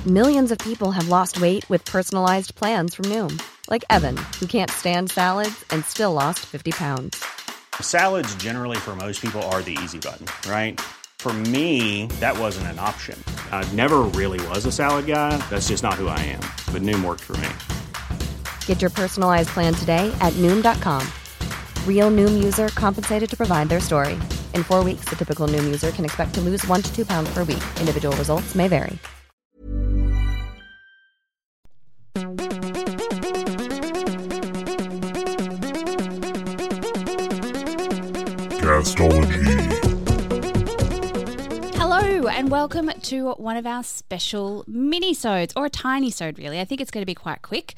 Millions of people have lost weight with personalized plans from Noom. Like Evan, who can't stand salads and still lost 50 pounds. Salads generally for most people are the easy button, right? For me, that wasn't an option. I never really was a salad guy. That's just not who I am. But Noom worked for me. Get your personalized plan today at Noom.com. Real Noom user compensated to provide their story. In 4 weeks, the typical Noom user can expect to lose 1 to 2 pounds per week. Individual results may vary. Castology. Hello and welcome to one of our special mini-sodes, or a tiny-sode really. I think it's going to be quite quick.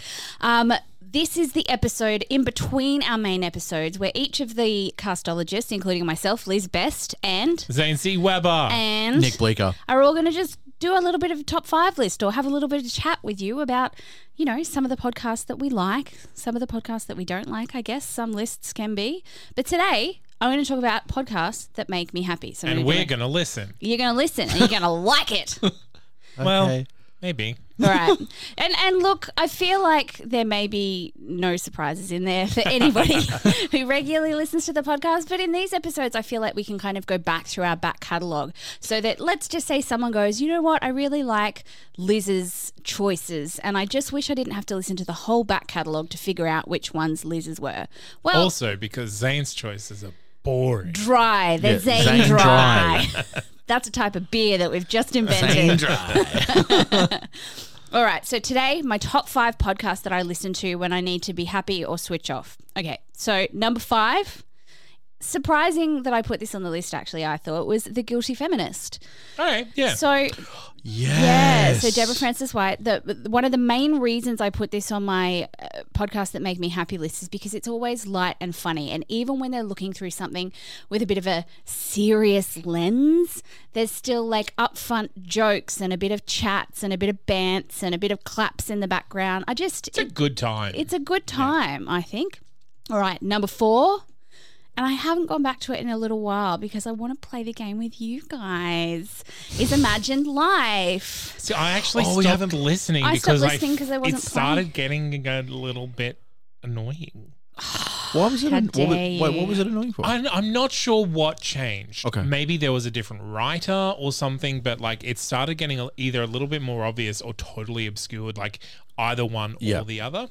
This is the episode in between our main episodes where each of the castologists, including myself, Liz Best and Zane C. Weber and Nick Bleeker, are all going to just do a little bit of a top 5 list or have a little bit of chat with you about, you know, some of the podcasts that we like, some of the podcasts that we don't like, I guess some lists can be. But today I'm going to talk about podcasts that make me happy. So and we're going to listen. You're going to listen and you're going to like it. Well, maybe. All right. And look, I feel like there may be no surprises in there for anybody who regularly listens to the podcast. But in these episodes, I feel like we can kind of go back through our back catalogue so that let's just say someone goes, you know what, I really like Liz's choices and I just wish I didn't have to listen to the whole back catalogue to figure out which ones Liz's were. Well, also because Zane's choices are boring. Dry. They're Zane dry. That's a type of beer that we've just invented. Zane dry. All right, so today, my top 5 podcasts that I listen to when I need to be happy or switch off. Okay, so number 5, surprising that I put this on the list, actually, I thought, was The Guilty Feminist. All right, yeah. So, yes. so Deborah Frances White, one of the main reasons I put this on my podcast that make me happy list is because it's always light and funny. And even when they're looking through something with a bit of a serious lens, there's still like upfront jokes and a bit of chats and a bit of bants and a bit of claps in the background. It's a good time. It's a good time, I think. All right, number 4. And I haven't gone back to it in a little while because I want to play the game with you guys. Is Imagined Life. See, I actually stopped listening because it started getting a little bit annoying. What was it? What was it annoying for? I'm not sure what changed. Okay. Maybe there was a different writer or something, but like it started getting either a little bit more obvious or totally obscured, like either one or the other.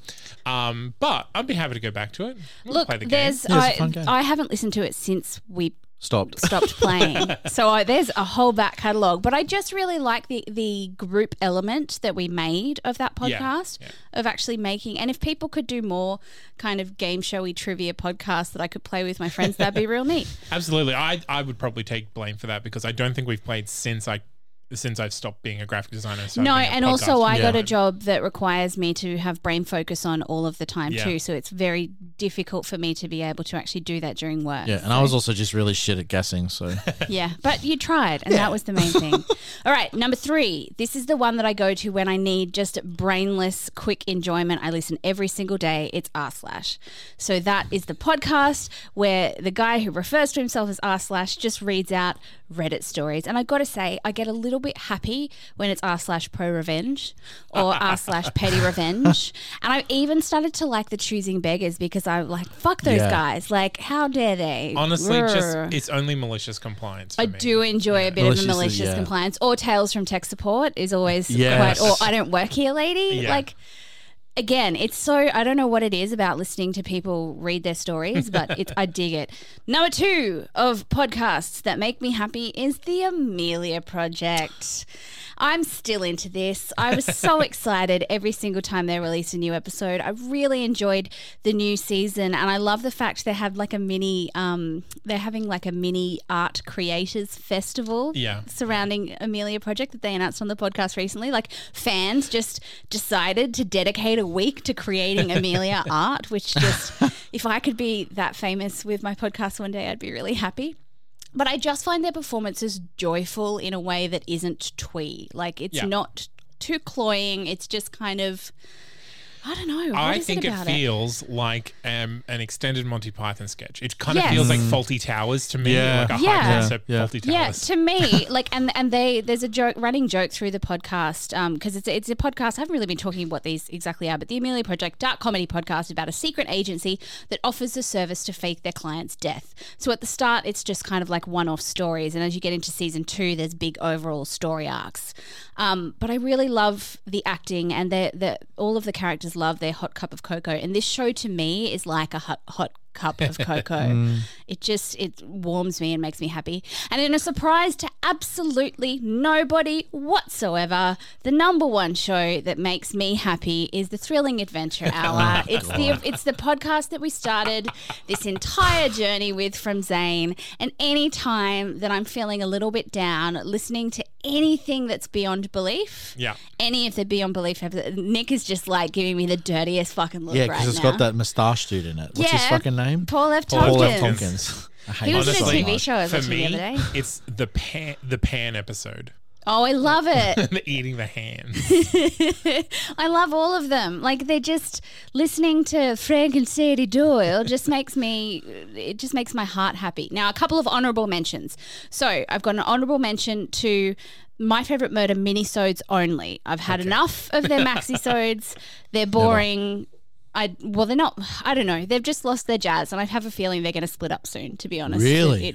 But I'd be happy to go back to it. Look, play the game. it's a fun game. I haven't listened to it since we Stopped playing. So there's a whole back catalogue. But I just really like the group element that we made of that podcast, of actually making. And if people could do more kind of game showy trivia podcasts that I could play with my friends, that'd be real neat. Absolutely. I would probably take blame for that because I don't think we've played since I've stopped being a graphic designer. No, and also I got a job that requires me to have brain focus on all of the time too. So it's very difficult for me to be able to actually do that during work. Yeah, and I was also just really shit at guessing, so. Yeah, but you tried, and that was the main thing. All right, number 3. This is the one that I go to when I need just brainless, quick enjoyment. I listen every single day. It's r/. So that is the podcast where the guy who refers to himself as r/ just reads out Reddit stories. And I got to say, I get a little bit happy when it's r/pro revenge or r/petty revenge. And I even started to like the Choosing Beggars because I'm like, fuck those guys. Like, how dare they? Honestly, it's only malicious compliance for I me. do enjoy a bit of malicious compliance. Or Tales from Tech Support is always quite, or I Don't Work Here Lady. Yeah. Like, again, it's so, I don't know what it is about listening to people read their stories, but I dig it. Number 2 of podcasts that make me happy is The Amelia Project. I'm still into this. I was so excited every single time they released a new episode. I really enjoyed the new season, and I love the fact they have like a mini, they're having like a mini art creators festival surrounding Amelia Project that they announced on the podcast recently. Like fans just decided to dedicate a week to creating Amelia art, which just, if I could be that famous with my podcast one day, I'd be really happy. But I just find their performances joyful in a way that isn't twee. Like, it's not too cloying. It's just kind of, I don't know. What I is think it it about feels like an extended Monty Python sketch. It kind of Yes. feels like Faulty Towers to me, Yeah. like a Yeah. high concept Yeah. Faulty Yeah, Towers. to me, like, and there's a running joke through the podcast, because it's a podcast. I haven't really been talking what these exactly are, but the Amelia Project, dark comedy podcast about a secret agency that offers a service to fake their client's death. So at the start, it's just kind of like one-off stories, and as you get into season 2, there's big overall story arcs. But I really love the acting, and all of the characters love their hot cup of cocoa, and this show to me is like a hot cup of cocoa. It warms me and makes me happy. And in a surprise to absolutely nobody whatsoever, the number one show that makes me happy is the Thrilling Adventure Hour. It's the podcast that we started this entire journey with from Zane. And any time that I'm feeling a little bit down, listening to anything that's beyond belief, any of the beyond belief, Nick is just like giving me the dirtiest fucking look Yeah, right because it's now. got that moustache dude in it. What's his Yeah. fucking name? Paul F. Paul F. Tompkins. Tompkins. I hate He was him in a so TV much. show I was For watching the me, other day. it's the pan episode. Oh, I love it. The eating the hands. I love all of them. Like, they're just listening to Frank and Sadie Doyle just makes my heart happy. Now, a couple of honorable mentions. So I've got an honorable mention to My Favorite Murder minisodes only. I've had enough of their maxisodes. They're boring. They're not. I don't know. They've just lost their jazz, and I have a feeling they're going to split up soon. To be honest, Really?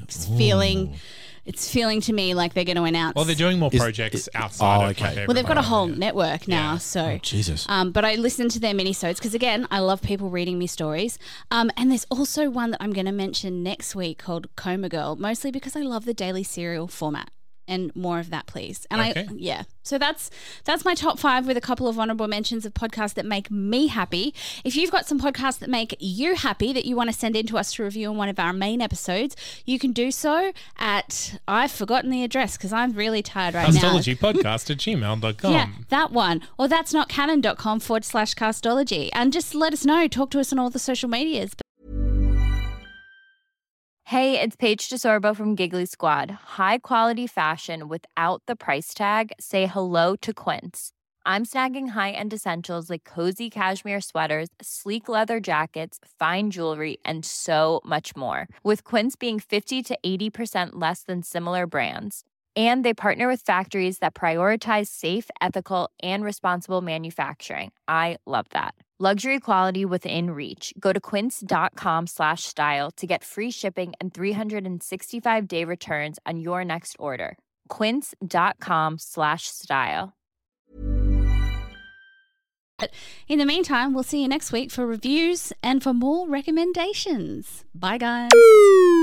It's feeling to me like they're going to announce. Well, they're doing more projects outside of okay. My Favorite Well, they've got a Murder, whole yeah. network now, so. Jesus. But I listen to their minisodes because, again, I love people reading me stories. And there's also one that I'm going to mention next week called Coma Girl, mostly because I love the daily serial format. And more of that, please. And Okay. So that's my top 5 with a couple of honorable mentions of podcasts that make me happy. If you've got some podcasts that make you happy that you want to send in to us to review on one of our main episodes, you can do so at, I've forgotten the address because I'm really tired right now. Castologypodcast@gmail.com. Yeah, that one. Or that's not canon.com/castology. And just let us know. Talk to us on all the social medias. Hey, it's Paige DeSorbo from Giggly Squad. High quality fashion without the price tag. Say hello to Quince. I'm snagging high-end essentials like cozy cashmere sweaters, sleek leather jackets, fine jewelry, and so much more. With Quince being 50 to 80% less than similar brands. And they partner with factories that prioritize safe, ethical, and responsible manufacturing. I love that. Luxury quality within reach. Go to quince.com/style to get free shipping and 365-day returns on your next order. Quince.com/style. In the meantime, we'll see you next week for reviews and for more recommendations. Bye, guys.